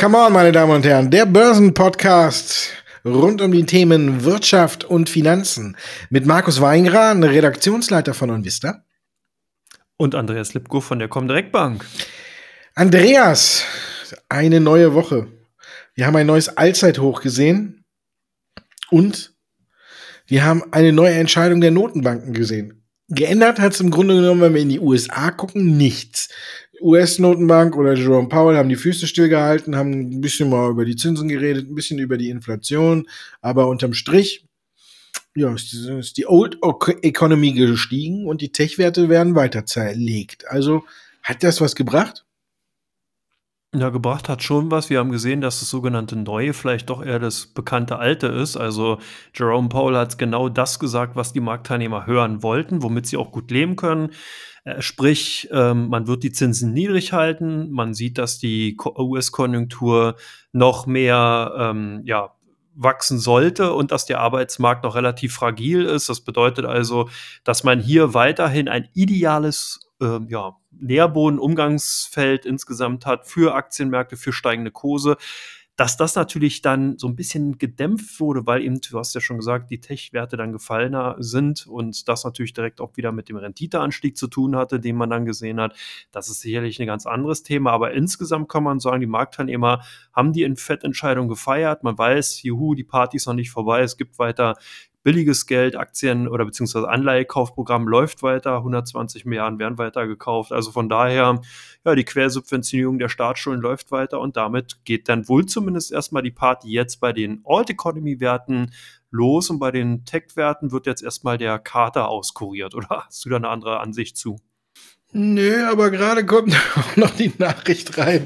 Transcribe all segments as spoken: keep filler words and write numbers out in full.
Come on, meine Damen und Herren, der Börsenpodcast rund um die Themen Wirtschaft und Finanzen mit Markus Weingran, Redaktionsleiter von Onvista. Und Andreas Lipko von der Comdirect Bank. Andreas, eine neue Woche. Wir haben ein neues Allzeithoch gesehen und wir haben eine neue Entscheidung der Notenbanken gesehen. Geändert hat es im Grunde genommen, wenn wir in die U S A gucken, nichts. U S-Notenbank oder Jerome Powell haben die Füße stillgehalten, haben ein bisschen mal über die Zinsen geredet, ein bisschen über die Inflation, aber unterm Strich ja, ist die, ist die Old Economy gestiegen und die Tech-Werte werden weiter zerlegt. Also hat das was gebracht? Ja, gebracht hat schon was. Wir haben gesehen, dass das sogenannte Neue vielleicht doch eher das bekannte Alte ist. Also Jerome Powell hat genau das gesagt, was die Marktteilnehmer hören wollten, womit sie auch gut leben können. Äh, sprich, ähm, man wird die Zinsen niedrig halten. Man sieht, dass die U S-Konjunktur noch mehr ähm, ja, wachsen sollte und dass der Arbeitsmarkt noch relativ fragil ist. Das bedeutet also, dass man hier weiterhin ein ideales äh, ja, Nährboden-Umgangsfeld insgesamt hat für Aktienmärkte, für steigende Kurse. Dass das natürlich dann so ein bisschen gedämpft wurde, weil eben, du hast ja schon gesagt, die Tech-Werte dann gefallener sind und das natürlich direkt auch wieder mit dem Renditeanstieg zu tun hatte, den man dann gesehen hat. Das ist sicherlich ein ganz anderes Thema, aber insgesamt kann man sagen, die Marktteilnehmer haben die Fettentscheidung gefeiert. Man weiß, juhu, die Party ist noch nicht vorbei, es gibt weiter billiges Geld, Aktien- oder beziehungsweise Anleihekaufprogramm läuft weiter, hundertzwanzig Milliarden werden weiter gekauft. Also von daher, ja, die Quersubventionierung der Staatsschulden läuft weiter und damit geht dann wohl zumindest erstmal die Party jetzt bei den Alt-Economy-Werten los und bei den Tech-Werten wird jetzt erstmal der Kater auskuriert. Oder hast du da eine andere Ansicht zu? Nö, aber gerade kommt auch noch die Nachricht rein.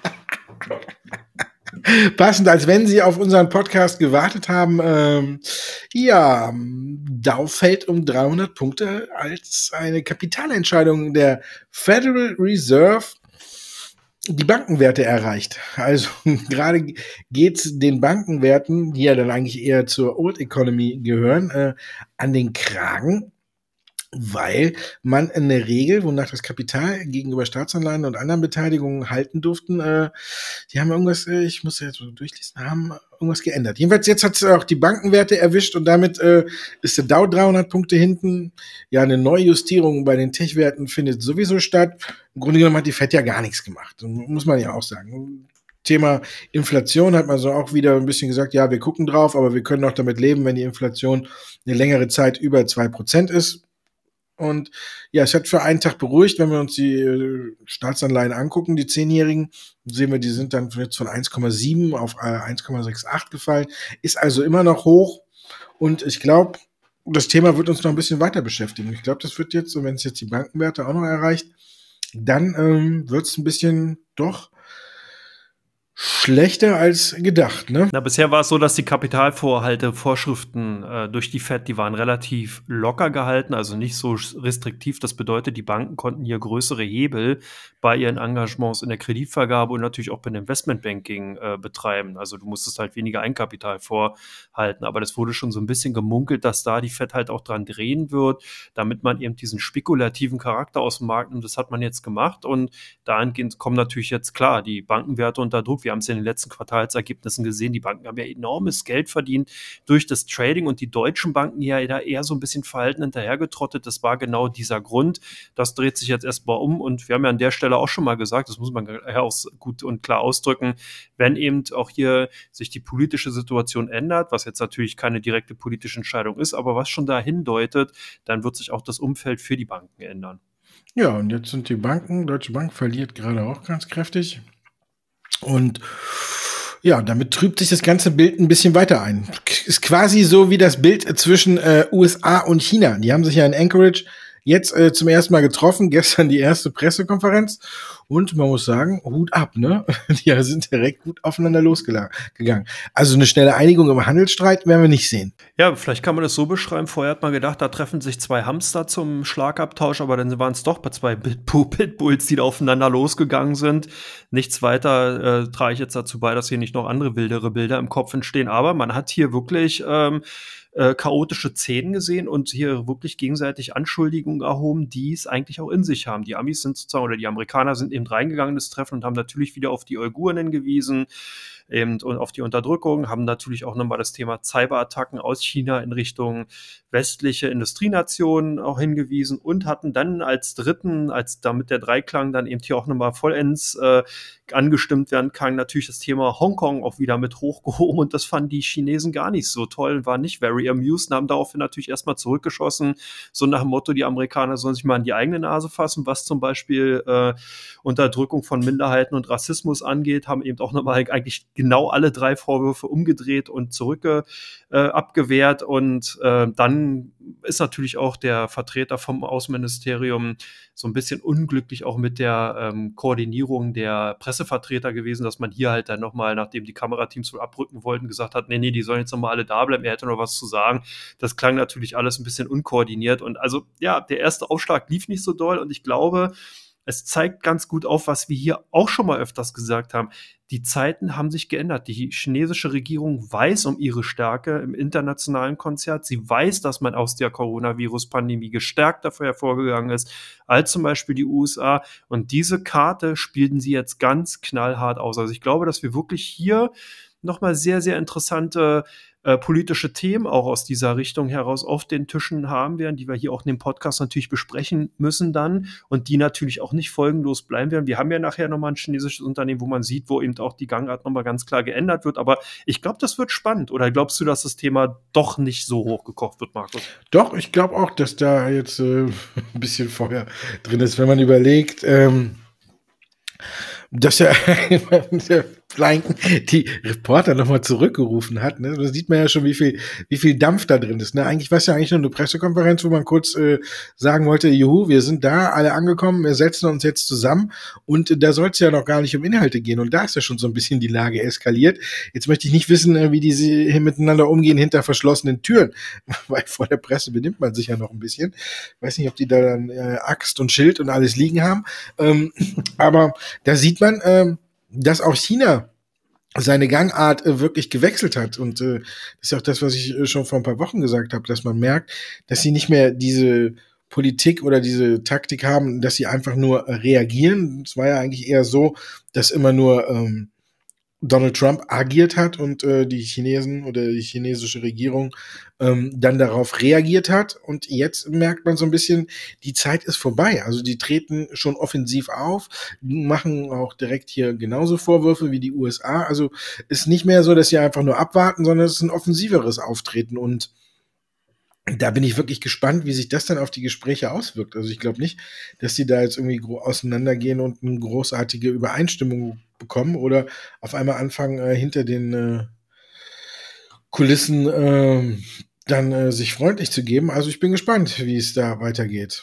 Passend, als wenn Sie auf unseren Podcast gewartet haben. Ähm, ja, Dow fällt um dreihundert Punkte, als eine Kapitalentscheidung der Federal Reserve die Bankenwerte erreicht. Also gerade geht es den Bankenwerten, die ja dann eigentlich eher zur Old Economy gehören, äh, an den Kragen, weil man in der Regel, wonach das Kapital gegenüber Staatsanleihen und anderen Beteiligungen halten durften, äh, die haben irgendwas, äh, ich muss jetzt so durchlesen, haben irgendwas geändert. Jedenfalls jetzt hat es auch die Bankenwerte erwischt und damit äh, ist der Dow dreihundert Punkte hinten. Ja, eine Neujustierung bei den Tech-Werten findet sowieso statt. Im Grunde genommen hat die Fed ja gar nichts gemacht, muss man ja auch sagen. Thema Inflation hat man so auch wieder ein bisschen gesagt, ja, wir gucken drauf, aber wir können auch damit leben, wenn die Inflation eine längere Zeit über zwei Prozent ist. Und ja, es hat für einen Tag beruhigt, wenn wir uns die äh, Staatsanleihen angucken, die Zehnjährigen, sehen wir, die sind dann jetzt von eins Komma sieben auf äh, eins Komma achtundsechzig gefallen, ist also immer noch hoch. Und ich glaube, das Thema wird uns noch ein bisschen weiter beschäftigen. Ich glaube, das wird jetzt, und wenn es jetzt die Bankenwerte auch noch erreicht, dann ähm, wird es ein bisschen doch schlechter als gedacht, ne? Na, bisher war es so, dass die Kapitalvorhaltevorschriften äh, durch die Fed, die waren relativ locker gehalten, also nicht so restriktiv. Das bedeutet, die Banken konnten hier größere Hebel bei ihren Engagements in der Kreditvergabe und natürlich auch beim Investmentbanking äh, betreiben. Also du musstest halt weniger Eigenkapital vorhalten. Aber das wurde schon so ein bisschen gemunkelt, dass da die Fed halt auch dran drehen wird, damit man eben diesen spekulativen Charakter aus dem Markt nimmt. Das hat man jetzt gemacht und dahingehend kommen natürlich jetzt klar die Bankenwerte unter Druck. Wir haben es in den letzten Quartalsergebnissen gesehen, die Banken haben ja enormes Geld verdient durch das Trading und die deutschen Banken ja da eher so ein bisschen verhalten hinterhergetrottet. Das war genau dieser Grund. Das dreht sich jetzt erstmal um und wir haben ja an der Stelle auch schon mal gesagt, das muss man ja auch gut und klar ausdrücken, wenn eben auch hier sich die politische Situation ändert, was jetzt natürlich keine direkte politische Entscheidung ist, aber was schon dahin deutet, dann wird sich auch das Umfeld für die Banken ändern. Ja, und jetzt sind die Banken, Deutsche Bank verliert gerade auch ganz kräftig. Und ja, damit trübt sich das ganze Bild ein bisschen weiter ein. Ist quasi so wie das Bild zwischen äh, U S A und China. Die haben sich ja in Anchorage jetzt äh, zum ersten Mal getroffen, gestern die erste Pressekonferenz. Und man muss sagen, Hut ab, ne? Die sind direkt gut aufeinander losgegangen. Also eine schnelle Einigung im Handelsstreit werden wir nicht sehen. Ja, vielleicht kann man das so beschreiben. Vorher hat man gedacht, da treffen sich zwei Hamster zum Schlagabtausch, aber dann waren es doch bei zwei Pitbulls, die da aufeinander losgegangen sind. Nichts weiter äh, trage ich jetzt dazu bei, dass hier nicht noch andere wildere Bilder im Kopf entstehen. Aber man hat hier wirklich ähm, äh, chaotische Szenen gesehen und hier wirklich gegenseitig Anschuldigungen erhoben, die es eigentlich auch in sich haben. Die Amis sind sozusagen, oder die Amerikaner sind eben reingegangen in das Treffen und haben natürlich wieder auf die Uiguren hingewiesen, eben und auf die Unterdrückung, haben natürlich auch nochmal das Thema Cyberattacken aus China in Richtung westliche Industrienationen auch hingewiesen und hatten dann als dritten, als damit der Dreiklang dann eben hier auch nochmal vollends äh, angestimmt werden kann, natürlich das Thema Hongkong auch wieder mit hochgehoben und das fanden die Chinesen gar nicht so toll, waren nicht very amused und haben daraufhin natürlich erstmal zurückgeschossen, so nach dem Motto, die Amerikaner sollen sich mal in die eigene Nase fassen, was zum Beispiel äh, Unterdrückung von Minderheiten und Rassismus angeht, haben eben auch nochmal eigentlich genau alle drei Vorwürfe umgedreht und zurück äh, abgewehrt und äh, dann ist natürlich auch der Vertreter vom Außenministerium so ein bisschen unglücklich auch mit der ähm, Koordinierung der Pressevertreter gewesen, dass man hier halt dann nochmal, nachdem die Kamerateams wohl abrücken wollten, gesagt hat, nee, nee, die sollen jetzt nochmal alle da bleiben, er hätte noch was zu sagen. Das klang natürlich alles ein bisschen unkoordiniert und also, ja, der erste Aufschlag lief nicht so doll und ich glaube, es zeigt ganz gut auf, was wir hier auch schon mal öfters gesagt haben. Die Zeiten haben sich geändert. Die chinesische Regierung weiß um ihre Stärke im internationalen Konzert. Sie weiß, dass man aus der Coronavirus-Pandemie gestärkt dafür hervorgegangen ist, als zum Beispiel die U S A. Und diese Karte spielten sie jetzt ganz knallhart aus. Also ich glaube, dass wir wirklich hier nochmal sehr, sehr interessante äh, politische Themen auch aus dieser Richtung heraus auf den Tischen haben werden, die wir hier auch in dem Podcast natürlich besprechen müssen dann und die natürlich auch nicht folgenlos bleiben werden. Wir haben ja nachher nochmal ein chinesisches Unternehmen, wo man sieht, wo eben auch die Gangart nochmal ganz klar geändert wird. Aber ich glaube, das wird spannend. Oder glaubst du, dass das Thema doch nicht so hochgekocht wird, Markus? Doch, ich glaube auch, dass da jetzt äh, ein bisschen Feuer drin ist, wenn man überlegt, ähm, dass er die Reporter nochmal zurückgerufen hat. Ne? Da sieht man ja schon, wie viel, wie viel Dampf da drin ist. Ne? Eigentlich war es ja eigentlich nur eine Pressekonferenz, wo man kurz äh, sagen wollte, juhu, wir sind da, alle angekommen, wir setzen uns jetzt zusammen und äh, da soll es ja noch gar nicht um Inhalte gehen. Und da ist ja schon so ein bisschen die Lage eskaliert. Jetzt möchte ich nicht wissen, äh, wie die sie miteinander umgehen hinter verschlossenen Türen, weil vor der Presse benimmt man sich ja noch ein bisschen. Weiß nicht, ob die da dann äh, Axt und Schild und alles liegen haben. Ähm, aber da sieht man, ähm, dass auch China seine Gangart äh, wirklich gewechselt hat. Und äh, das ist ja auch das, was ich äh, schon vor ein paar Wochen gesagt habe, dass man merkt, dass sie nicht mehr diese Politik oder diese Taktik haben, dass sie einfach nur äh, reagieren. Es war ja eigentlich eher so, dass immer nur ähm, Donald Trump agiert hat und äh, die Chinesen oder die chinesische Regierung ähm, dann darauf reagiert hat. Und jetzt merkt man so ein bisschen, die Zeit ist vorbei. Also die treten schon offensiv auf, machen auch direkt hier genauso Vorwürfe wie die U S A. Also ist nicht mehr so, dass sie einfach nur abwarten, sondern es ist ein offensiveres Auftreten. Und da bin ich wirklich gespannt, wie sich das dann auf die Gespräche auswirkt. Also ich glaube nicht, dass die da jetzt irgendwie auseinandergehen und eine großartige Übereinstimmung bekommen oder auf einmal anfangen, äh, hinter den äh, Kulissen äh, dann äh, sich freundlich zu geben. Also ich bin gespannt, wie es da weitergeht.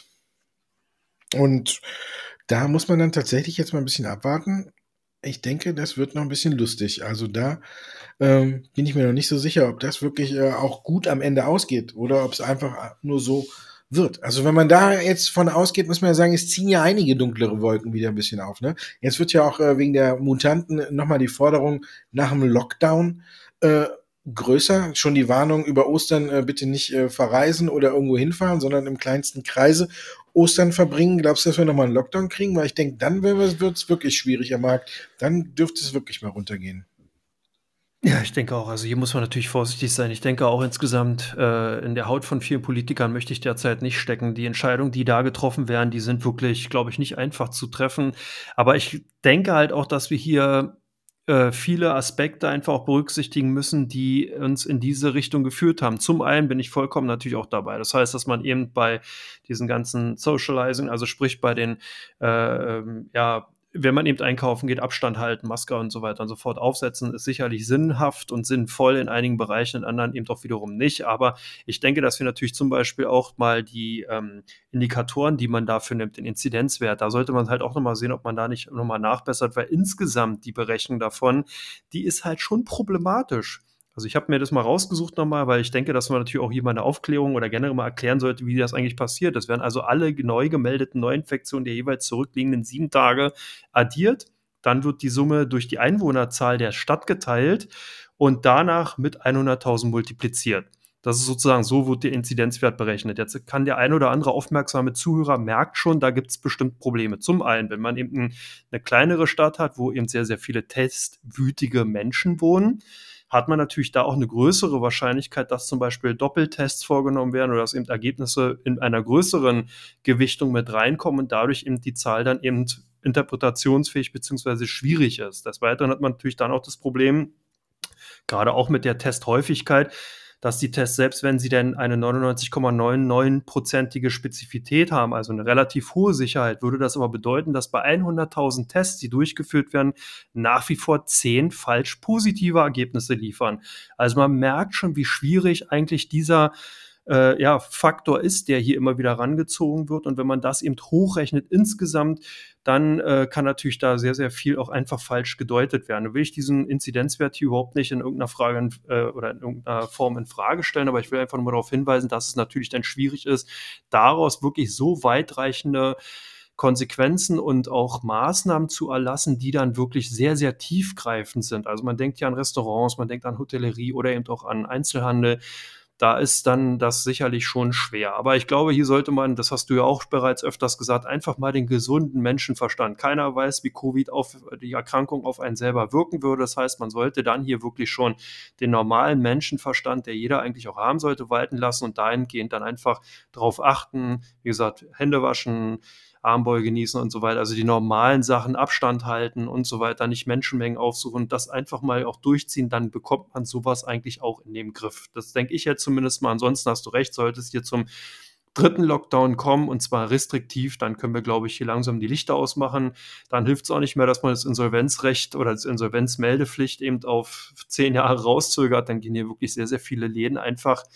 Und da muss man dann tatsächlich jetzt mal ein bisschen abwarten. Ich denke, das wird noch ein bisschen lustig. Also da ähm, bin ich mir noch nicht so sicher, ob das wirklich äh, auch gut am Ende ausgeht oder ob es einfach nur so wird. Also wenn man da jetzt von ausgeht, muss man ja sagen, es ziehen ja einige dunklere Wolken wieder ein bisschen auf. Ne? Jetzt wird ja auch äh, wegen der Mutanten nochmal die Forderung nach dem Lockdown äh, größer. Schon die Warnung über Ostern, äh, bitte nicht äh, verreisen oder irgendwo hinfahren, sondern im kleinsten Kreise Ostern verbringen. Glaubst du, dass wir nochmal einen Lockdown kriegen? Weil ich denke, dann wird es wirklich schwierig am Markt. Dann dürfte es wirklich mal runtergehen. Ja, ich denke auch. Also hier muss man natürlich vorsichtig sein. Ich denke auch insgesamt, äh, in der Haut von vielen Politikern möchte ich derzeit nicht stecken. Die Entscheidungen, die da getroffen werden, die sind wirklich, glaube ich, nicht einfach zu treffen. Aber ich denke halt auch, dass wir hier äh, viele Aspekte einfach auch berücksichtigen müssen, die uns in diese Richtung geführt haben. Zum einen bin ich vollkommen natürlich auch dabei. Das heißt, dass man eben bei diesen ganzen Socializing, also sprich bei den, äh, ähm, ja, wenn man eben einkaufen geht, Abstand halten, Maske und so weiter und so fort aufsetzen, ist sicherlich sinnhaft und sinnvoll in einigen Bereichen, in anderen eben doch wiederum nicht. Aber ich denke, dass wir natürlich zum Beispiel auch mal die ähm, Indikatoren, die man dafür nimmt, den Inzidenzwert, da sollte man halt auch nochmal sehen, ob man da nicht nochmal nachbessert, weil insgesamt die Berechnung davon, die ist halt schon problematisch. Also ich habe mir das mal rausgesucht nochmal, weil ich denke, dass man natürlich auch hier mal eine Aufklärung oder generell mal erklären sollte, wie das eigentlich passiert. Das werden also alle neu gemeldeten Neuinfektionen der jeweils zurückliegenden sieben Tage addiert. Dann wird die Summe durch die Einwohnerzahl der Stadt geteilt und danach mit hunderttausend multipliziert. Das ist sozusagen so, wird der Inzidenzwert berechnet. Jetzt kann der ein oder andere aufmerksame Zuhörer merkt schon, da gibt es bestimmt Probleme. Zum einen, wenn man eben eine kleinere Stadt hat, wo eben sehr, sehr viele testwütige Menschen wohnen, hat man natürlich da auch eine größere Wahrscheinlichkeit, dass zum Beispiel Doppeltests vorgenommen werden oder dass eben Ergebnisse in einer größeren Gewichtung mit reinkommen und dadurch eben die Zahl dann eben interpretationsfähig bzw. schwierig ist. Des Weiteren hat man natürlich dann auch das Problem, gerade auch mit der Testhäufigkeit, dass die Tests, selbst wenn sie denn eine neunundneunzig Komma neunundneunzig-prozentige Spezifität haben, also eine relativ hohe Sicherheit, würde das aber bedeuten, dass bei hunderttausend Tests, die durchgeführt werden, nach wie vor zehn falsch positive Ergebnisse liefern. Also man merkt schon, wie schwierig eigentlich dieser äh, ja, Faktor ist, der hier immer wieder rangezogen wird. Und wenn man das eben hochrechnet insgesamt, dann äh, kann natürlich da sehr, sehr viel auch einfach falsch gedeutet werden. Da will ich diesen Inzidenzwert hier überhaupt nicht in irgendeiner Frage äh, oder in irgendeiner Form in Frage stellen, aber ich will einfach nur darauf hinweisen, dass es natürlich dann schwierig ist, daraus wirklich so weitreichende Konsequenzen und auch Maßnahmen zu erlassen, die dann wirklich sehr, sehr tiefgreifend sind. Also man denkt ja an Restaurants, man denkt an Hotellerie oder eben auch an Einzelhandel. Da ist dann das sicherlich schon schwer. Aber ich glaube, hier sollte man, das hast du ja auch bereits öfters gesagt, einfach mal den gesunden Menschenverstand. Keiner weiß, wie Covid auf die Erkrankung auf einen selber wirken würde. Das heißt, man sollte dann hier wirklich schon den normalen Menschenverstand, der jeder eigentlich auch haben sollte, walten lassen und dahingehend dann einfach darauf achten. Wie gesagt, Hände waschen, Armbeuge genießen und so weiter, also die normalen Sachen, Abstand halten und so weiter, nicht Menschenmengen aufsuchen und das einfach mal auch durchziehen, dann bekommt man sowas eigentlich auch in den Griff. Das denke ich jetzt zumindest mal. Ansonsten hast du recht, sollte es hier zum dritten Lockdown kommen und zwar restriktiv, dann können wir, glaube ich, hier langsam die Lichter ausmachen. Dann hilft es auch nicht mehr, dass man das Insolvenzrecht oder das Insolvenzmeldepflicht eben auf zehn Jahre rauszögert. Dann gehen hier wirklich sehr, sehr viele Läden einfach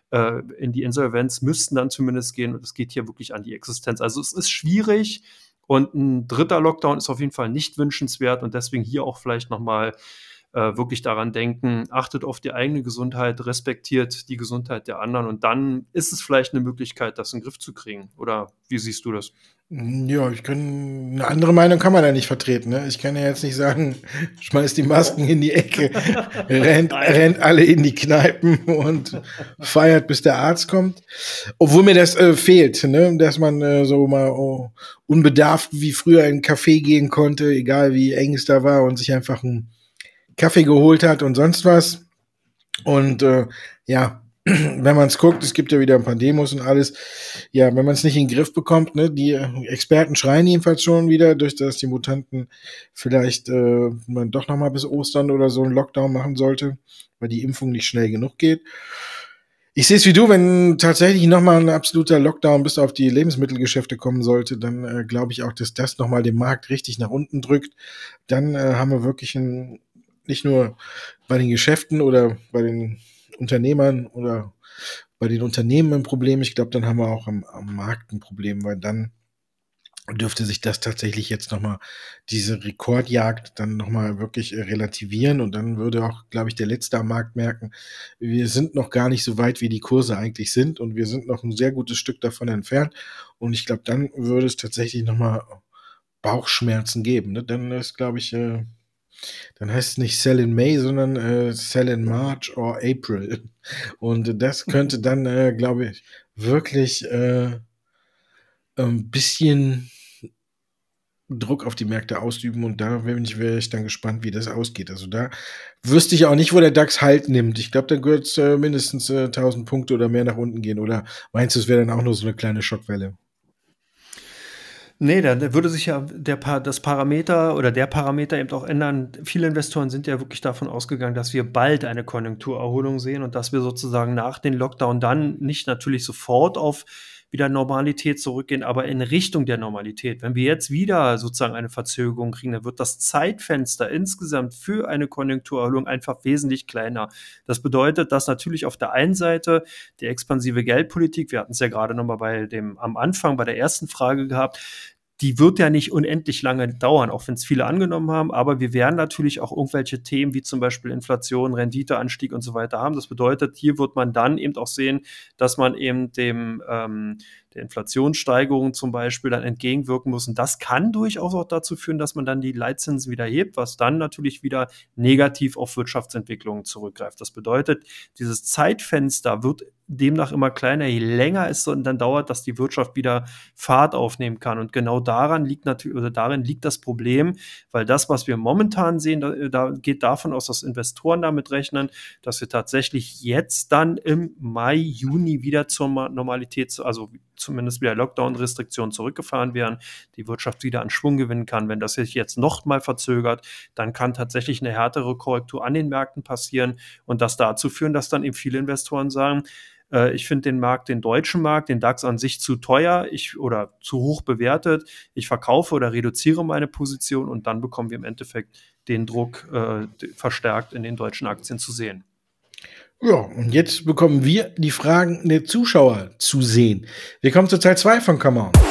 in die Insolvenz, müssten dann zumindest gehen und es geht hier wirklich an die Existenz. Also es ist schwierig und ein dritter Lockdown ist auf jeden Fall nicht wünschenswert und deswegen hier auch vielleicht nochmal äh, wirklich daran denken, achtet auf die eigene Gesundheit, respektiert die Gesundheit der anderen und dann ist es vielleicht eine Möglichkeit, das in den Griff zu kriegen. Oder wie siehst du das? Ja, ich kann, eine andere Meinung kann man da nicht vertreten. Ne? Ich kann ja jetzt nicht sagen, schmeißt die Masken in die Ecke, rennt, rennt alle in die Kneipen und feiert, bis der Arzt kommt. Obwohl mir das äh, fehlt, ne? Dass man äh, so mal oh, unbedarft wie früher in einen Café gehen konnte, egal wie eng es da war und sich einfach einen Kaffee geholt hat und sonst was. Und äh, ja, wenn man es guckt, es gibt ja wieder ein paar Demos und alles. Ja, wenn man es nicht in den Griff bekommt, ne, die Experten schreien jedenfalls schon wieder, durch das die Mutanten vielleicht äh, man doch noch mal bis Ostern oder so einen Lockdown machen sollte, weil die Impfung nicht schnell genug geht. Ich sehe es wie du, wenn tatsächlich noch mal ein absoluter Lockdown bis auf die Lebensmittelgeschäfte kommen sollte, dann äh, glaube ich auch, dass das noch mal den Markt richtig nach unten drückt. Dann äh, haben wir wirklich ein, nicht nur bei den Geschäften oder bei den Unternehmern oder bei den Unternehmen ein Problem. Ich glaube, dann haben wir auch am, am Markt ein Problem, weil dann dürfte sich das tatsächlich jetzt nochmal, diese Rekordjagd dann nochmal wirklich relativieren und dann würde auch, glaube ich, der Letzte am Markt merken, wir sind noch gar nicht so weit, wie die Kurse eigentlich sind und wir sind noch ein sehr gutes Stück davon entfernt und ich glaube, dann würde es tatsächlich nochmal Bauchschmerzen geben. Ne? Dann ist, glaube ich, äh, dann heißt es nicht Sell in May, sondern äh, Sell in March or April. Und das könnte dann, äh, glaube ich, wirklich äh, ein bisschen Druck auf die Märkte ausüben. Und da wäre ich, wär ich dann gespannt, wie das ausgeht. Also da wüsste ich auch nicht, wo der DAX Halt nimmt. Ich glaube, da wird es äh, mindestens äh, tausend Punkte oder mehr nach unten gehen. Oder meinst du, es wäre dann auch nur so eine kleine Schockwelle? Nee, da würde sich ja der Pa- das Parameter oder der Parameter eben auch ändern. Viele Investoren sind ja wirklich davon ausgegangen, dass wir bald eine Konjunkturerholung sehen und dass wir sozusagen nach dem Lockdown dann nicht natürlich sofort auf wieder Normalität zurückgehen, aber in Richtung der Normalität. Wenn wir jetzt wieder sozusagen eine Verzögerung kriegen, dann wird das Zeitfenster insgesamt für eine Konjunkturerholung einfach wesentlich kleiner. Das bedeutet, dass natürlich auf der einen Seite die expansive Geldpolitik, wir hatten es ja gerade nochmal bei dem am Anfang bei der ersten Frage gehabt, die wird ja nicht unendlich lange dauern, auch wenn es viele angenommen haben, aber wir werden natürlich auch irgendwelche Themen wie zum Beispiel Inflation, Renditeanstieg und so weiter haben. Das bedeutet, hier wird man dann eben auch sehen, dass man eben dem, ähm, der Inflationssteigerung zum Beispiel dann entgegenwirken muss. Und das kann durchaus auch dazu führen, dass man dann die Leitzinsen wieder hebt, was dann natürlich wieder negativ auf Wirtschaftsentwicklungen zurückgreift. Das bedeutet, dieses Zeitfenster wird demnach immer kleiner, je länger es dann dauert, dass die Wirtschaft wieder Fahrt aufnehmen kann. Und genau daran liegt natürlich, oder darin liegt das Problem, weil das, was wir momentan sehen, da, da geht davon aus, dass Investoren damit rechnen, dass wir tatsächlich jetzt dann im Mai, Juni wieder zur Normalität, also zumindest wieder Lockdown-Restriktionen zurückgefahren werden, die Wirtschaft wieder an Schwung gewinnen kann. Wenn das sich jetzt noch mal verzögert, dann kann tatsächlich eine härtere Korrektur an den Märkten passieren und das dazu führen, dass dann eben viele Investoren sagen, äh, ich finde den Markt, den deutschen Markt, den DAX an sich zu teuer ich, oder zu hoch bewertet, ich verkaufe oder reduziere meine Position und dann bekommen wir im Endeffekt den Druck äh, verstärkt in den deutschen Aktien zu sehen. Ja, und jetzt bekommen wir die Fragen der Zuschauer zu sehen. Wir kommen zu Teil zwei von Come On.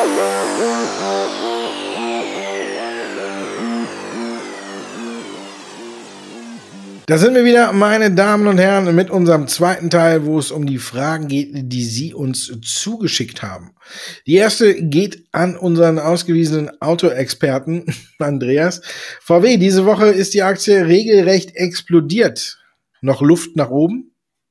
Da sind wir wieder, meine Damen und Herren, mit unserem zweiten Teil, wo es um die Fragen geht, die Sie uns zugeschickt haben. Die erste geht an unseren ausgewiesenen Autoexperten, Andreas. V W, diese Woche ist die Aktie regelrecht explodiert. Noch Luft nach oben?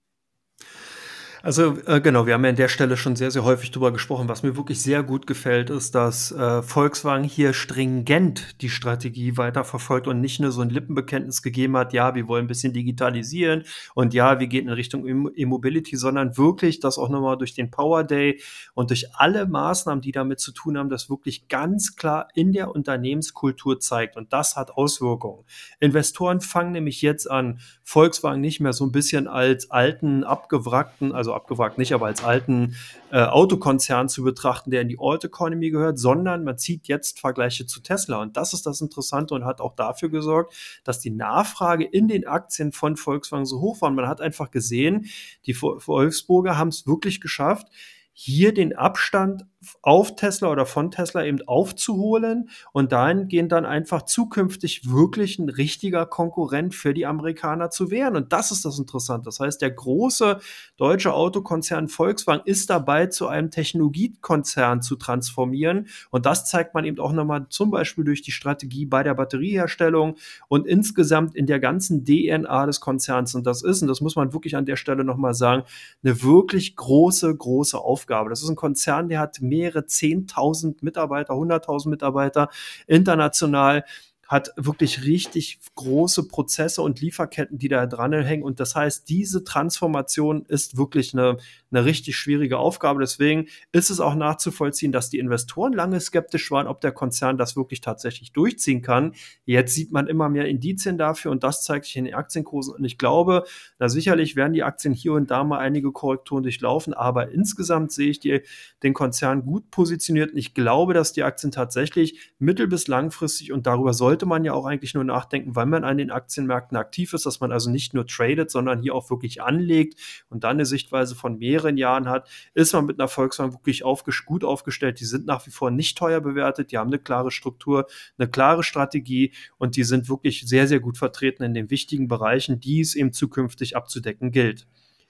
Also äh, genau, wir haben ja an der Stelle schon sehr, sehr häufig drüber gesprochen. Was mir wirklich sehr gut gefällt, ist, dass äh, Volkswagen hier stringent die Strategie weiterverfolgt und nicht nur so ein Lippenbekenntnis gegeben hat, ja, wir wollen ein bisschen digitalisieren und ja, wir gehen in Richtung E-Mobility, sondern wirklich das auch nochmal durch den Power Day und durch alle Maßnahmen, die damit zu tun haben, das wirklich ganz klar in der Unternehmenskultur zeigt. Und das hat Auswirkungen. Investoren fangen nämlich jetzt an, Volkswagen nicht mehr so ein bisschen als alten, abgewrackten, also abgewrackt nicht, aber als alten äh, Autokonzern zu betrachten, der in die Old Economy gehört, sondern man zieht jetzt Vergleiche zu Tesla. Und das ist das Interessante und hat auch dafür gesorgt, dass die Nachfrage in den Aktien von Volkswagen so hoch war. Und man hat einfach gesehen, die Wolfsburger haben es wirklich geschafft, hier den Abstand auf Tesla oder von Tesla eben aufzuholen und dahingehend dann einfach zukünftig wirklich ein richtiger Konkurrent für die Amerikaner zu werden. Und das ist das Interessante. Das heißt, der große deutsche Autokonzern Volkswagen ist dabei, zu einem Technologiekonzern zu transformieren. Und das zeigt man eben auch nochmal zum Beispiel durch die Strategie bei der Batterieherstellung und insgesamt in der ganzen D N A des Konzerns. Und das ist, und das muss man wirklich an der Stelle nochmal sagen, eine wirklich große, große Aufgabe. Das ist ein Konzern, der hat mehrere zehntausend Mitarbeiter, hunderttausend Mitarbeiter international, hat wirklich richtig große Prozesse und Lieferketten, die da dranhängen. Und das heißt, diese Transformation ist wirklich eine, eine richtig schwierige Aufgabe. Deswegen ist es auch nachzuvollziehen, dass die Investoren lange skeptisch waren, ob der Konzern das wirklich tatsächlich durchziehen kann. Jetzt sieht man immer mehr Indizien dafür und das zeigt sich in den Aktienkursen. Und ich glaube, na sicherlich werden die Aktien hier und da mal einige Korrekturen durchlaufen, aber insgesamt sehe ich die, den Konzern gut positioniert. Und ich glaube, dass die Aktien tatsächlich mittel- bis langfristig, und darüber sollte man ja auch eigentlich nur nachdenken, weil man an den Aktienmärkten aktiv ist, dass man also nicht nur tradet, sondern hier auch wirklich anlegt und dann eine Sichtweise von mehreren Jahren hat, ist man mit einer Volkswagen wirklich aufges- gut aufgestellt. Die sind nach wie vor nicht teuer bewertet, die haben eine klare Struktur, eine klare Strategie und die sind wirklich sehr, sehr gut vertreten in den wichtigen Bereichen, die es eben zukünftig abzudecken gilt.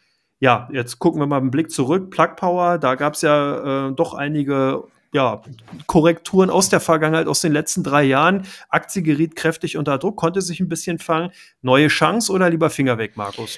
Ja, jetzt gucken wir mal einen Blick zurück. Plug Power, da gab es ja äh, doch einige ja, Korrekturen aus der Vergangenheit, aus den letzten drei Jahren. Aktie geriet kräftig unter Druck, konnte sich ein bisschen fangen. Neue Chance oder lieber Finger weg, Markus?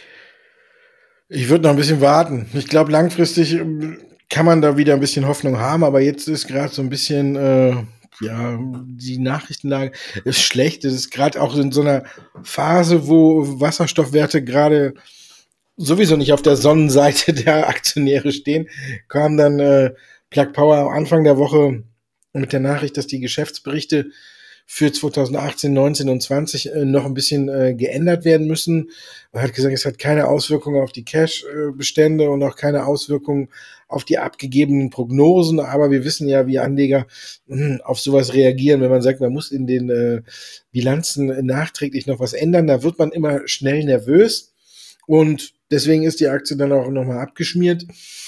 Ich würde noch ein bisschen warten. Ich glaube, langfristig kann man da wieder ein bisschen Hoffnung haben, aber jetzt ist gerade so ein bisschen, äh, ja, die Nachrichtenlage ist schlecht. Es ist gerade auch in so einer Phase, wo Wasserstoffwerte gerade sowieso nicht auf der Sonnenseite der Aktionäre stehen, kam dann äh, Plug Power am Anfang der Woche mit der Nachricht, dass die Geschäftsberichte für zweitausendachtzehn, neunzehn und zwanzig äh, noch ein bisschen äh, geändert werden müssen. Man hat gesagt, es hat keine Auswirkungen auf die Cash-Bestände und auch keine Auswirkungen auf die abgegebenen Prognosen. Aber wir wissen ja, wie Anleger mh, auf sowas reagieren, wenn man sagt, man muss in den äh, Bilanzen nachträglich noch was ändern. Da wird man immer schnell nervös und deswegen ist die Aktie dann auch nochmal abgeschmiert.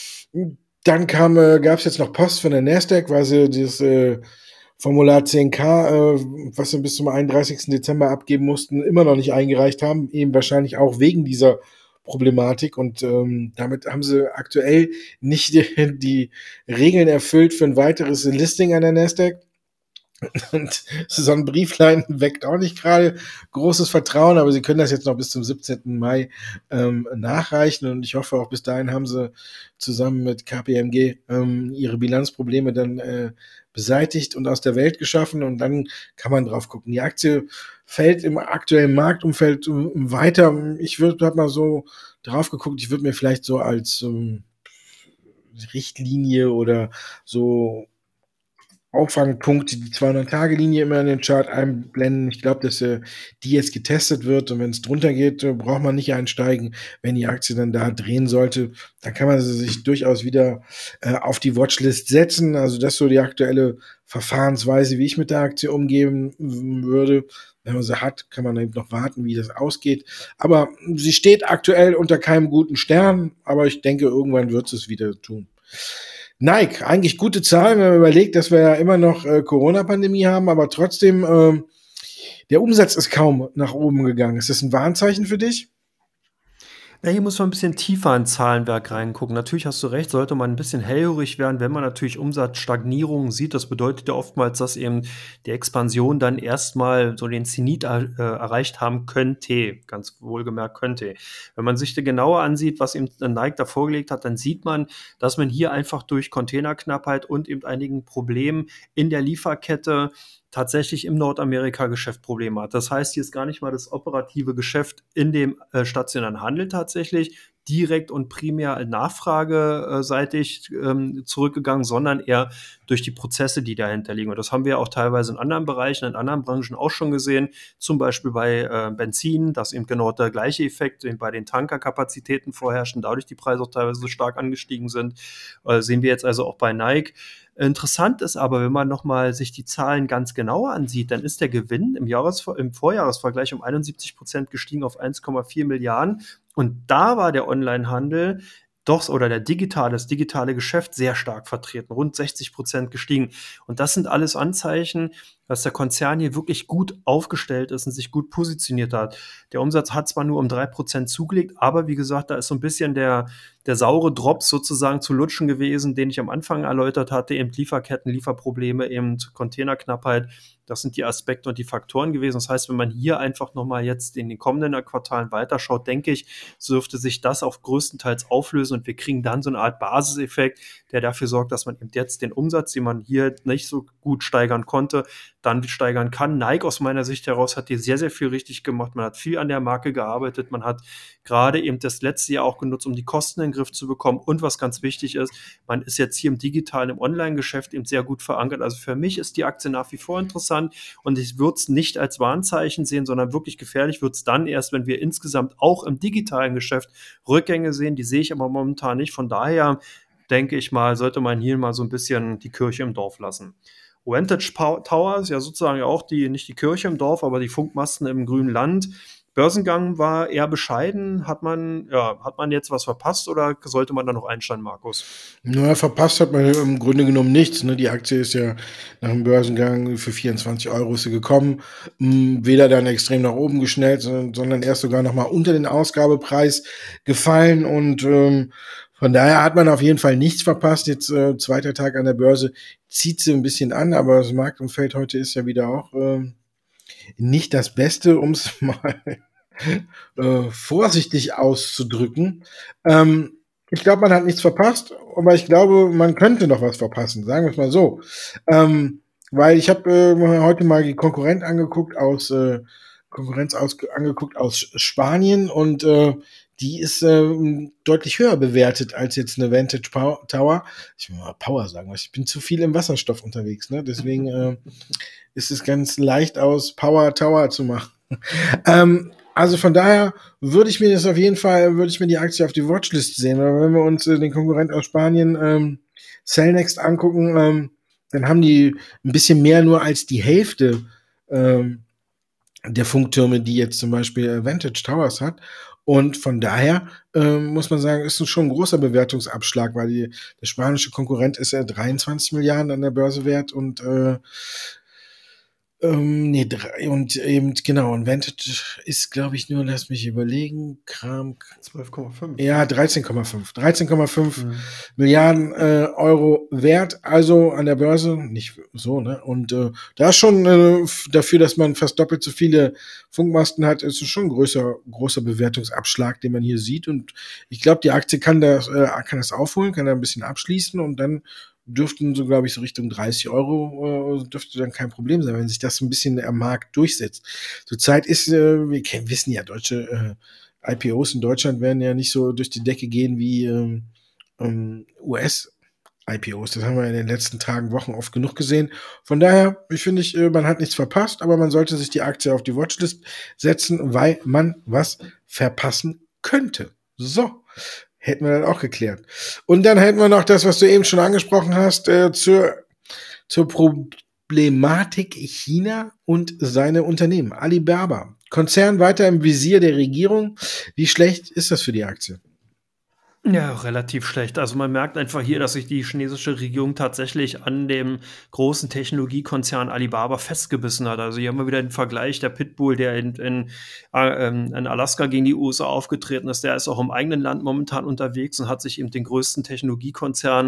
Dann kam, äh, gab es jetzt noch Post von der Nasdaq, weil sie dieses äh, Formular zehn K, äh, was sie bis zum einunddreißigsten Dezember abgeben mussten, immer noch nicht eingereicht haben. Eben wahrscheinlich auch wegen dieser Problematik und ähm, damit haben sie aktuell nicht die, die Regeln erfüllt für ein weiteres Listing an der Nasdaq. Und so ein Brieflein weckt auch nicht gerade großes Vertrauen, aber sie können das jetzt noch bis zum siebzehnten Mai ähm, nachreichen und ich hoffe auch bis dahin haben sie zusammen mit K P M G ähm, ihre Bilanzprobleme dann äh, beseitigt und aus der Welt geschaffen und dann kann man drauf gucken. Die Aktie fällt im aktuellen Marktumfeld ähm, weiter. Ich würde hab mal so drauf geguckt, ich würde mir vielleicht so als ähm, Richtlinie oder so Auffangpunkte, die zweihundert-Tage-Linie immer in den Chart einblenden. Ich glaube, dass äh, die jetzt getestet wird und wenn es drunter geht, äh, braucht man nicht einsteigen. Wenn die Aktie dann da drehen sollte, dann kann man sie sich durchaus wieder äh, auf die Watchlist setzen. Also das ist so die aktuelle Verfahrensweise, wie ich mit der Aktie umgehen würde. Wenn man sie hat, kann man eben noch warten, wie das ausgeht. Aber sie steht aktuell unter keinem guten Stern, aber ich denke, irgendwann wird es wieder tun. Nike, eigentlich gute Zahlen, wenn man überlegt, dass wir ja immer noch äh, Corona-Pandemie haben, aber trotzdem, äh, der Umsatz ist kaum nach oben gegangen. Ist das ein Warnzeichen für dich? Ja, hier muss man ein bisschen tiefer ins Zahlenwerk reingucken. Natürlich hast du recht, sollte man ein bisschen hellhörig werden, wenn man natürlich Umsatzstagnierungen sieht. Das bedeutet ja oftmals, dass eben die Expansion dann erstmal so den Zenit er äh, erreicht haben könnte, ganz wohlgemerkt könnte. Wenn man sich da genauer ansieht, was eben Nike da vorgelegt hat, dann sieht man, dass man hier einfach durch Containerknappheit und eben einigen Problemen in der Lieferkette tatsächlich im Nordamerika-Geschäft Probleme hat. Das heißt, hier ist gar nicht mal das operative Geschäft in dem äh, stationären Handel tatsächlich direkt und primär nachfrageseitig ähm, zurückgegangen, sondern eher durch die Prozesse, die dahinter liegen. Und das haben wir auch teilweise in anderen Bereichen, in anderen Branchen auch schon gesehen, zum Beispiel bei äh, Benzin, dass eben genau der gleiche Effekt eben bei den Tankerkapazitäten vorherrscht und dadurch die Preise auch teilweise so stark angestiegen sind. Äh, sehen wir jetzt also auch bei Nike. Interessant ist aber, wenn man nochmal sich die Zahlen ganz genauer ansieht, dann ist der Gewinn im, Jahres, im Vorjahresvergleich um einundsiebzig Prozent gestiegen auf eins Komma vier Milliarden. Und da war der Onlinehandel doch oder der digitale, das digitale Geschäft sehr stark vertreten, rund sechzig Prozent gestiegen. Und das sind alles Anzeichen, dass der Konzern hier wirklich gut aufgestellt ist und sich gut positioniert hat. Der Umsatz hat zwar nur um drei Prozent zugelegt, aber wie gesagt, da ist so ein bisschen der, der saure Drops sozusagen zu lutschen gewesen, den ich am Anfang erläutert hatte, eben Lieferketten, Lieferprobleme, eben Containerknappheit. Das sind die Aspekte und die Faktoren gewesen. Das heißt, wenn man hier einfach nochmal jetzt in den kommenden Quartalen weiterschaut, denke ich, so dürfte sich das auch größtenteils auflösen und wir kriegen dann so eine Art Basiseffekt, der dafür sorgt, dass man eben jetzt den Umsatz, den man hier nicht so gut steigern konnte, dann steigern kann. Nike aus meiner Sicht heraus hat hier sehr, sehr viel richtig gemacht. Man hat viel an der Marke gearbeitet. Man hat gerade eben das letzte Jahr auch genutzt, um die Kosten in den Griff zu bekommen. Und was ganz wichtig ist, man ist jetzt hier im digitalen, im Online-Geschäft eben sehr gut verankert. Also für mich ist die Aktie nach wie vor interessant und ich würde es nicht als Warnzeichen sehen, sondern wirklich gefährlich wird es dann erst, wenn wir insgesamt auch im digitalen Geschäft Rückgänge sehen. Die sehe ich aber momentan nicht. Von daher denke ich mal, sollte man hier mal so ein bisschen die Kirche im Dorf lassen. Vantage Tower ist ja sozusagen auch die, nicht die Kirche im Dorf, aber die Funkmasten im grünen Land. Börsengang war eher bescheiden. Hat man, ja, hat man jetzt was verpasst oder sollte man da noch einsteigen, Markus? Na, verpasst hat man im Grunde genommen nichts. Ne? Die Aktie ist ja nach dem Börsengang für vierundzwanzig Euro ist sie gekommen. Weder dann extrem nach oben geschnellt, sondern erst sogar noch mal unter den Ausgabepreis gefallen. Und ähm, von daher hat man auf jeden Fall nichts verpasst. Jetzt äh, zweiter Tag an der Börse zieht sie ein bisschen an, aber das Marktumfeld heute ist ja wieder auch äh, nicht das Beste, um es mal äh, vorsichtig auszudrücken. Ähm, ich glaube, man hat nichts verpasst, aber ich glaube, man könnte noch was verpassen, sagen wir es mal so. Ähm, weil ich habe äh, heute mal die Konkurrent angeguckt aus äh, Konkurrenz aus, angeguckt aus Spanien und äh, die ist äh, deutlich höher bewertet als jetzt eine Vantage Power Tower. Ich will mal Power sagen, weil ich bin zu viel im Wasserstoff unterwegs, ne? Deswegen äh, ist es ganz leicht aus Power Tower zu machen. ähm, also von daher würde ich mir das auf jeden Fall, würde ich mir die Aktie auf die Watchlist sehen. Aber wenn wir uns äh, den Konkurrent aus Spanien, ähm, Cellnex, angucken, ähm, dann haben die ein bisschen mehr nur als die Hälfte ähm, der Funktürme, die jetzt zum Beispiel äh, Vantage Towers hat. Und von daher äh, muss man sagen, ist es schon ein großer Bewertungsabschlag, weil die, der spanische Konkurrent ist ja dreiundzwanzig Milliarden an der Börse wert und äh, Ähm, ne, drei und eben genau, und Vantage ist, glaube ich, nur lass mich überlegen, Kram zwölf Komma fünf, ja, ne? dreizehn Komma fünf. dreizehn Komma fünf Mhm. Milliarden äh, Euro wert, also an der Börse, nicht so, ne? Und äh, da ist schon äh, f dafür, dass man fast doppelt so viele Funkmasten hat, ist es schon 'n größer großer Bewertungsabschlag, den man hier sieht. Und ich glaube, die Aktie kann das äh, kann das aufholen, kann da 'n bisschen abschließen und dann dürften so, glaube ich, so Richtung dreißig Euro äh, dürfte dann kein Problem sein, wenn sich das so 'n bisschen am Markt durchsetzt. Zurzeit ist äh, wir kennen wissen ja, deutsche äh, I P Os in Deutschland werden ja nicht so durch die Decke gehen wie ähm, ähm, U S-I P Os. Das haben wir in den letzten Tagen, Wochen oft genug gesehen. Von daher, ich finde ich, äh, man hat nichts verpasst, aber man sollte sich die Aktie auf die Watchlist setzen, weil man was verpassen könnte. So, hätten wir das auch geklärt. Und dann hätten wir noch das, was du eben schon angesprochen hast, äh, zur, zur Problematik China und seine Unternehmen. Alibaba, Konzern weiter im Visier der Regierung. Wie schlecht ist das für die Aktie? Ja, relativ schlecht. Also man merkt einfach hier, dass sich die chinesische Regierung tatsächlich an dem großen Technologiekonzern Alibaba festgebissen hat. Also hier haben wir wieder den Vergleich, der Pitbull, der in, in, äh, ähm, in Alaska gegen die U S A aufgetreten ist, der ist auch im eigenen Land momentan unterwegs und hat sich eben den größten Technologiekonzern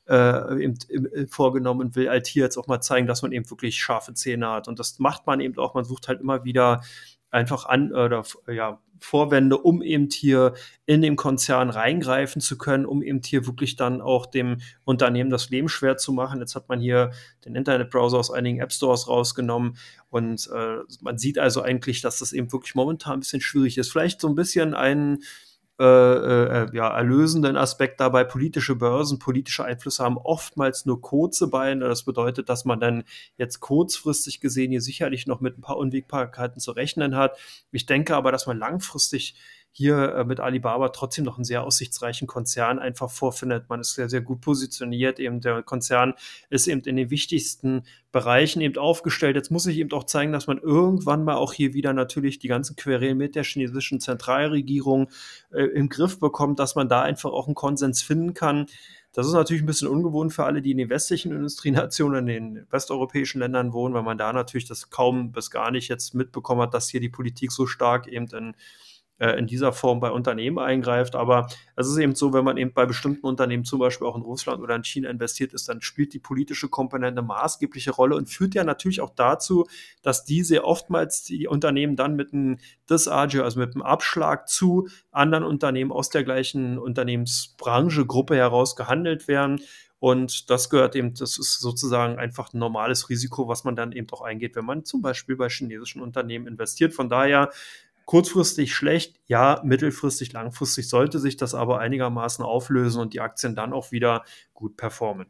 äh, eben, äh, vorgenommen und will halt hier jetzt auch mal zeigen, dass man eben wirklich scharfe Zähne hat. Und das macht man eben auch, man sucht halt immer wieder einfach an oder ja, Vorwände, um eben hier in den Konzern reingreifen zu können, um eben hier wirklich dann auch dem Unternehmen das Leben schwer zu machen. Jetzt hat man hier den Internetbrowser aus einigen App Stores rausgenommen und äh, man sieht also eigentlich, dass das eben wirklich momentan ein bisschen schwierig ist. Vielleicht so ein bisschen ein äh, äh, ja, erlösenden Aspekt dabei. Politische Börsen, politische Einflüsse haben oftmals nur kurze Beine. Das bedeutet, dass man dann jetzt kurzfristig gesehen hier sicherlich noch mit ein paar Unwägbarkeiten zu rechnen hat. Ich denke aber, dass man langfristig hier äh, mit Alibaba trotzdem noch einen sehr aussichtsreichen Konzern einfach vorfindet. Man ist sehr, sehr gut positioniert. Eben der Konzern ist eben in den wichtigsten Bereichen eben aufgestellt. Jetzt muss ich eben auch zeigen, dass man irgendwann mal auch hier wieder natürlich die ganzen Querelen mit der chinesischen Zentralregierung äh, im Griff bekommt, dass man da einfach auch einen Konsens finden kann. Das ist natürlich ein bisschen ungewohnt für alle, die in den westlichen Industrienationen, in den westeuropäischen Ländern wohnen, weil man da natürlich das kaum bis gar nicht jetzt mitbekommen hat, dass hier die Politik so stark eben in äh, in dieser Form bei Unternehmen eingreift. Aber es ist eben so, wenn man eben bei bestimmten Unternehmen, zum Beispiel auch in Russland oder in China investiert ist, dann spielt die politische Komponente eine maßgebliche Rolle und führt ja natürlich auch dazu, dass diese oftmals die Unternehmen dann mit einem Disagio, also mit einem Abschlag zu anderen Unternehmen aus der gleichen Unternehmensbranche, Gruppe heraus gehandelt werden. Und das gehört eben, das ist sozusagen einfach ein normales Risiko, was man dann eben auch eingeht, wenn man zum Beispiel bei chinesischen Unternehmen investiert. Von daher kurzfristig schlecht, ja, mittelfristig, langfristig sollte sich das aber einigermaßen auflösen und die Aktien dann auch wieder gut performen.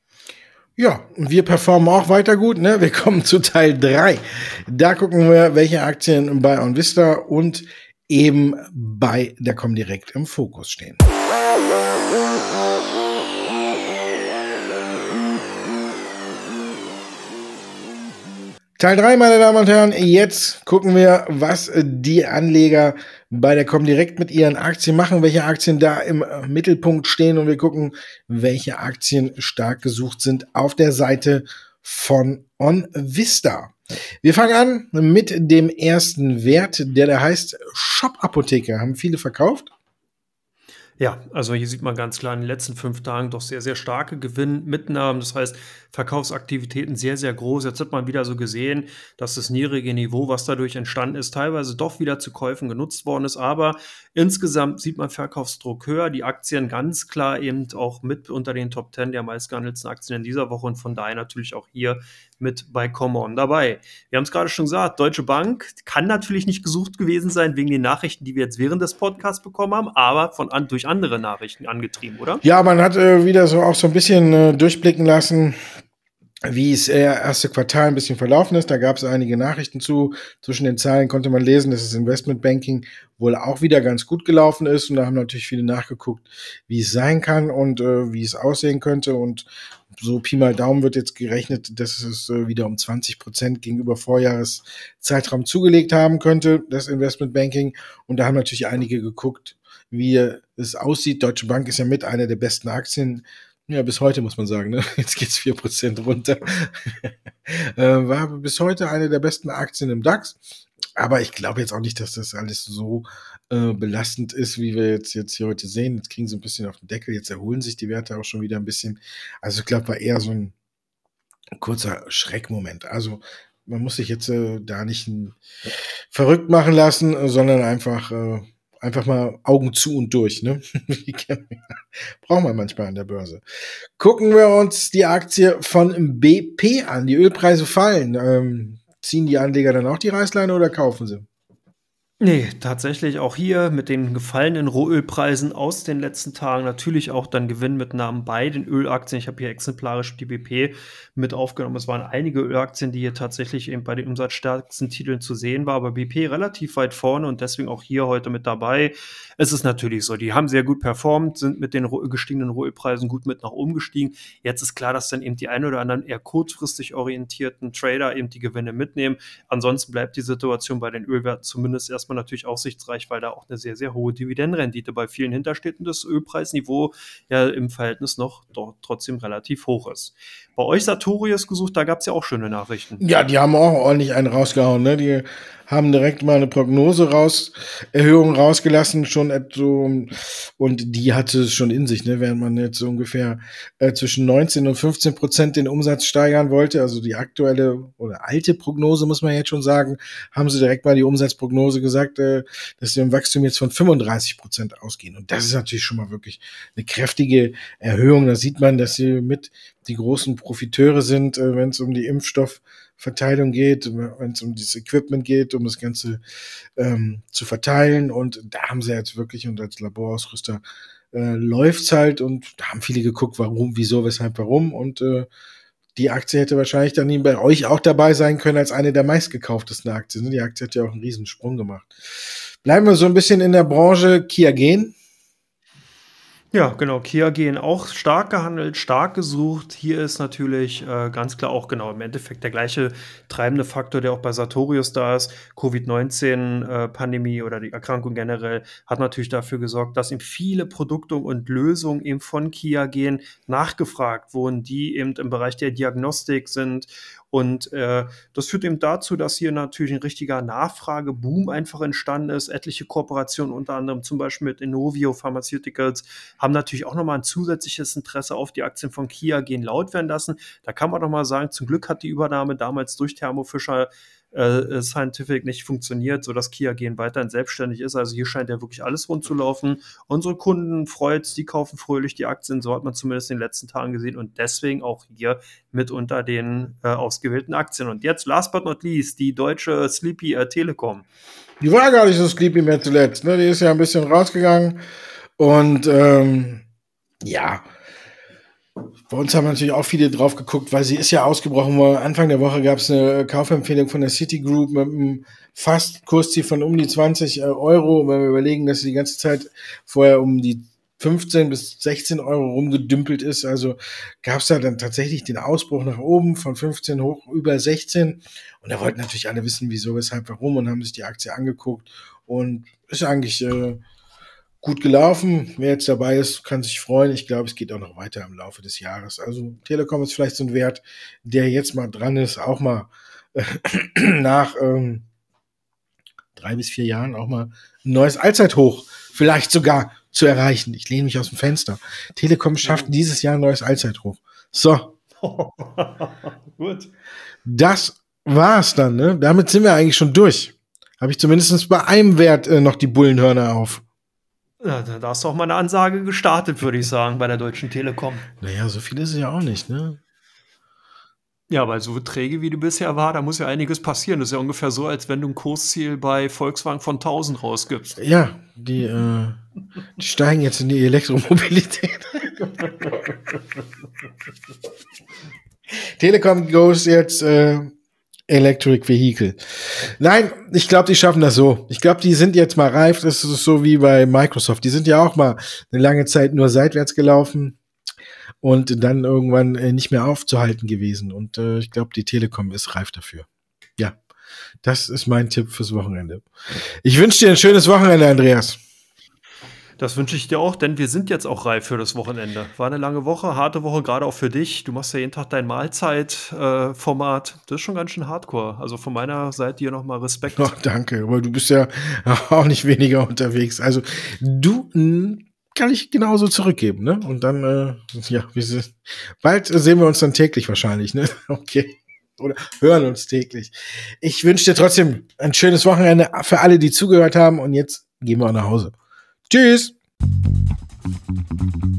Ja, und wir performen auch weiter gut, ne? Wir kommen zu Teil drei. Da gucken wir, welche Aktien bei OnVista und eben bei der Comdirect im Fokus stehen. Teil drei, meine Damen und Herren. Jetzt gucken wir, was die Anleger bei der Comdirect mit ihren Aktien machen, welche Aktien da im Mittelpunkt stehen, und wir gucken, welche Aktien stark gesucht sind auf der Seite von OnVista. Wir fangen an mit dem ersten Wert, der da heißt Shop Apotheke. Haben viele verkauft? Ja, also hier sieht man ganz klar in den letzten fünf Tagen doch sehr, sehr starke Gewinnmitnahmen. Das heißt, Verkaufsaktivitäten sehr, sehr groß. Jetzt hat man wieder so gesehen, dass das niedrige Niveau, was dadurch entstanden ist, teilweise doch wieder zu Käufen genutzt worden ist. Aber insgesamt sieht man Verkaufsdruck höher. Die Aktien ganz klar eben auch mit unter den Top zehn der meistgehandelten Aktien in dieser Woche und von daher natürlich auch hier mit bei Common dabei. Wir haben es gerade schon gesagt, Deutsche Bank kann natürlich nicht gesucht gewesen sein wegen den Nachrichten, die wir jetzt während des Podcasts bekommen haben, aber von an, durch andere Nachrichten angetrieben, oder? Ja, man hat äh, wieder so auch so ein bisschen äh, durchblicken lassen, wie es äh, erste Quartal ein bisschen verlaufen ist. Da gab es einige Nachrichten zu. Zwischen den Zeilen konnte man lesen, dass das Investmentbanking wohl auch wieder ganz gut gelaufen ist. Und da haben natürlich viele nachgeguckt, wie es sein kann und äh, wie es aussehen könnte. Und so Pi mal Daumen wird jetzt gerechnet, dass es äh, wieder um zwanzig Prozent gegenüber Vorjahreszeitraum zugelegt haben könnte, das Investmentbanking. Und da haben natürlich einige geguckt, wie es aussieht. Deutsche Bank ist ja mit einer der besten Aktien Ja, bis heute muss man sagen, ne? Jetzt geht's vier Prozent runter. äh, war bis heute eine der besten Aktien im DAX. Aber ich glaube jetzt auch nicht, dass das alles so äh, belastend ist, wie wir jetzt, jetzt hier heute sehen. Jetzt kriegen sie ein bisschen auf den Deckel, jetzt erholen sich die Werte auch schon wieder ein bisschen. Also ich glaube, war eher so ein kurzer Schreckmoment. Also man muss sich jetzt äh, da nicht ein, verrückt machen lassen, äh, sondern einfach, äh, einfach mal Augen zu und durch. Ne? Brauchen wir manchmal an der Börse. Gucken wir uns die Aktie von B P an. Die Ölpreise fallen. Ähm, ziehen die Anleger dann auch die Reißleine oder kaufen sie? Nee, tatsächlich auch hier mit den gefallenen Rohölpreisen aus den letzten Tagen natürlich auch dann Gewinnmitnahmen bei den Ölaktien. Ich habe hier exemplarisch die B P mit aufgenommen. Es waren einige Ölaktien, die hier tatsächlich eben bei den umsatzstärksten Titeln zu sehen war, aber B P relativ weit vorne und deswegen auch hier heute mit dabei. Es ist natürlich so, die haben sehr gut performt, sind mit den gestiegenen Rohölpreisen gut mit nach oben gestiegen. Jetzt ist klar, dass dann eben die ein oder anderen eher kurzfristig orientierten Trader eben die Gewinne mitnehmen. Ansonsten bleibt die Situation bei den Ölwerten zumindest erstmal natürlich aussichtsreich, weil da auch eine sehr, sehr hohe Dividendenrendite bei vielen hintersteht und das Ölpreisniveau ja im Verhältnis noch doch trotzdem relativ hoch ist. Bei euch Sartorius gesucht, da gab es ja auch schöne Nachrichten. Ja, die haben auch ordentlich einen rausgehauen, ne? Die haben direkt mal eine Prognose raus, Erhöhung rausgelassen, schon so, und die hatte es schon in sich, ne? Während man jetzt so ungefähr äh, zwischen neunzehn und fünfzehn Prozent den Umsatz steigern wollte, also die aktuelle oder alte Prognose, muss man jetzt schon sagen, haben sie direkt mal die Umsatzprognose gesagt, äh, dass sie im Wachstum jetzt von fünfunddreißig Prozent ausgehen. Und das ist natürlich schon mal wirklich eine kräftige Erhöhung. Da sieht man, dass sie mit die großen Profiteure sind, äh, wenn es um die Impfstoffverteilung geht, wenn es um das Equipment geht, um das Ganze ähm, zu verteilen. Und da haben sie jetzt wirklich, und als Laborausrüster äh, läuft's halt, und da haben viele geguckt, warum, wieso, weshalb, warum. Und äh, die Aktie hätte wahrscheinlich dann bei euch auch dabei sein können als eine der meistgekauftesten Aktien. Die Aktie hat ja auch einen riesen Sprung gemacht. Bleiben wir so ein bisschen in der Branche Qiagen. Ja, genau. Qiagen auch stark gehandelt, stark gesucht. Hier ist natürlich äh, ganz klar auch genau im Endeffekt der gleiche treibende Faktor, der auch bei Sartorius da ist. Covid neunzehn Pandemie oder die Erkrankung generell hat natürlich dafür gesorgt, dass eben viele Produkte und Lösungen eben von Qiagen nachgefragt wurden, die eben im Bereich der Diagnostik sind. Und äh, das führt eben dazu, dass hier natürlich ein richtiger Nachfrageboom einfach entstanden ist. Etliche Kooperationen, unter anderem zum Beispiel mit Inovio Pharmaceuticals, haben natürlich auch nochmal ein zusätzliches Interesse auf die Aktien von Qiagen laut werden lassen. Da kann man doch mal sagen, zum Glück hat die Übernahme damals durch Thermo Fisher äh, Scientific nicht funktioniert, sodass Qiagen weiterhin selbstständig ist. Also hier scheint ja wirklich alles rund zu laufen. Unsere Kunden freut's, die kaufen fröhlich die Aktien, so hat man zumindest in den letzten Tagen gesehen und deswegen auch hier mit unter den äh, ausgewählten Aktien. Und jetzt, last but not least, die deutsche Sleepy äh, Telekom. Die war gar nicht so sleepy mehr zuletzt, ne? Die ist ja ein bisschen rausgegangen und ähm, ja, bei uns haben natürlich auch viele drauf geguckt, weil sie ist ja ausgebrochen. Anfang der Woche gab es eine Kaufempfehlung von der Citigroup mit einem fast Kursziel von um die zwanzig Euro. Wenn wir überlegen, dass sie die ganze Zeit vorher um die fünfzehn bis sechzehn Euro rumgedümpelt ist. Also gab es da dann tatsächlich den Ausbruch nach oben von fünfzehn hoch über sechzehn. Und da wollten natürlich alle wissen, wieso, weshalb, warum, und haben sich die Aktie angeguckt. Und ist eigentlich äh, gut gelaufen. Wer jetzt dabei ist, kann sich freuen. Ich glaube, es geht auch noch weiter im Laufe des Jahres. Also Telekom ist vielleicht so ein Wert, der jetzt mal dran ist, auch mal äh, nach ähm, drei bis vier Jahren auch mal ein neues Allzeithoch vielleicht sogar zu erreichen. Ich lehne mich aus dem Fenster. Telekom schafft dieses Jahr ein neues Allzeithoch. So. Gut. Das war's dann, ne? Damit sind wir eigentlich schon durch. Habe ich zumindest bei einem Wert äh, noch die Bullenhörner auf. Ja, da hast du auch mal eine Ansage gestartet, würde ich sagen, bei der Deutschen Telekom. Naja, so viel ist es ja auch nicht, ne? Ja, weil so träge wie du bisher war, da muss ja einiges passieren. Das ist ja ungefähr so, als wenn du ein Kursziel bei Volkswagen von tausend rausgibst. Ja, die, äh, die steigen jetzt in die Elektromobilität. Telekom goes jetzt äh, Electric Vehicle. Nein, ich glaube, die schaffen das so. Ich glaube, die sind jetzt mal reif. Das ist so wie bei Microsoft. Die sind ja auch mal eine lange Zeit nur seitwärts gelaufen und dann irgendwann äh, nicht mehr aufzuhalten gewesen. Und äh, ich glaube, die Telekom ist reif dafür. Ja, das ist mein Tipp fürs Wochenende. Ich wünsche dir ein schönes Wochenende, Andreas. Das wünsche ich dir auch, denn wir sind jetzt auch reif für das Wochenende. War eine lange Woche, harte Woche, gerade auch für dich. Du machst ja jeden Tag dein Mahlzeitformat. Äh, Format. Das ist schon ganz schön hardcore. Also von meiner Seite hier nochmal Respekt. Ach, danke, weil du bist ja auch nicht weniger unterwegs. Also du mh, kann ich genauso zurückgeben, ne? Und dann, äh, ja, wie sie, bald sehen wir uns dann täglich wahrscheinlich, ne? Okay. Oder hören uns täglich. Ich wünsche dir trotzdem ein schönes Wochenende für alle, die zugehört haben. Und jetzt gehen wir nach Hause. Tschüss.